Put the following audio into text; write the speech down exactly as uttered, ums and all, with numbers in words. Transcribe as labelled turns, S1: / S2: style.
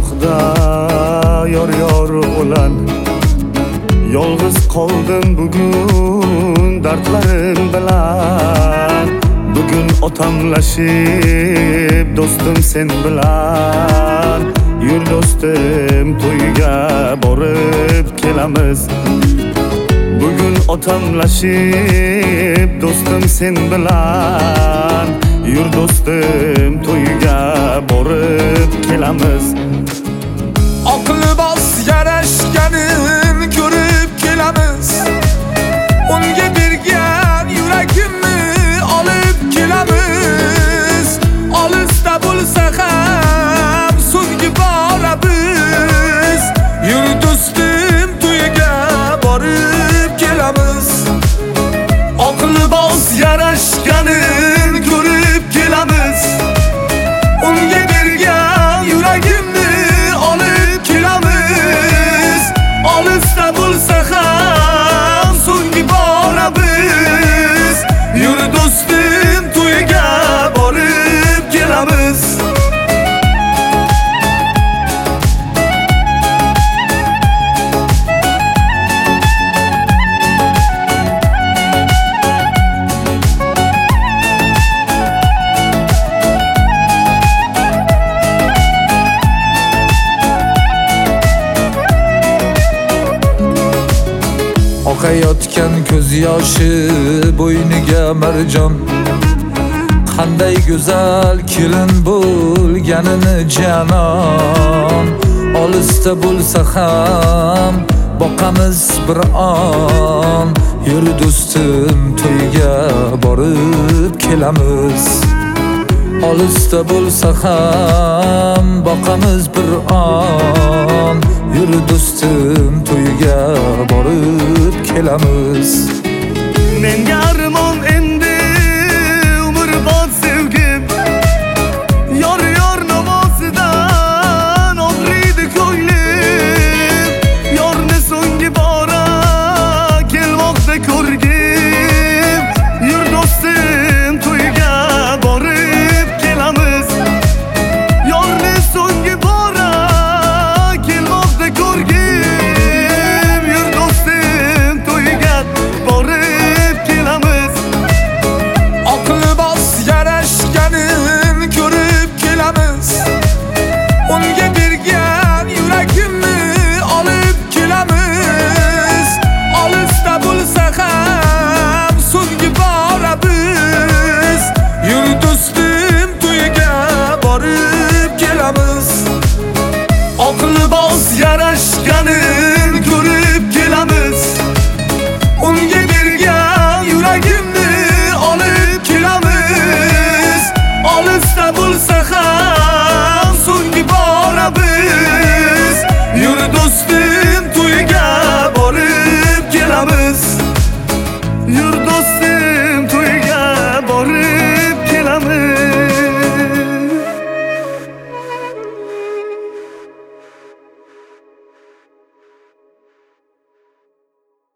S1: qishloqda yor yor o'lan. Yolg'iz qoldim bugun dardlarim bilan. Bugun otamlashib do'stim sen bilan. Yur do'stim to'yga borib kelamiz. Bugun otamlashib do'stim sen bilan. Yur do'stim to'yga borib kelamiz.
S2: Aqli bos yarashganin ko'rib kelamiz. Unga bergan yuragimni olib kelamiz. Olisda bo'lsa ham so'nggi boramiz. Yur do'stim to'yga borib kelamiz. Aqli bos yarashganin ko'rib kelamiz. Unga bergan yuragimni olib kelamiz. Olisda bo'lsa ham so'nggi boramiz. Yur do'stim to'yga borib kelamiz.
S3: Oqayotgan ko'z yoshi bo'yniga marjon. Qanday go'zal kelin bo'lganini janon. Olisda bo'lsa ham boqamiz bir on. Yur do'stim to'yga borib kelamiz. Olisda bo'lsa ham boqamiz bir on. Yur do'stim to'yga borib kelamiz.
S1: Menga armon endi umrbod sevgim. Yor yor namozidan og'riydi ko'nglim. Yorni so'nggi bora kelmoqda ko'rgim. Yur do'stim to'yga borib kelamiz. Yorni so'nggi bora kelmoqda ko'rgim. Yur do'stim to'yga borib kelamiz.
S2: Aqli bos yarashganin ko'rib kelamiz. Unga bergan yuragimni olib kelamiz. Olisda bo'lsa ham so'nggi boramiz. Yur do'stim to'yga borib kelamiz.
S1: Aqli bos yarashganin ko'rib kelamiz. Unga bergan yuragimni olib kelamiz. Olisda bo'lsa ham so'nggi boramiz. Yur do'stim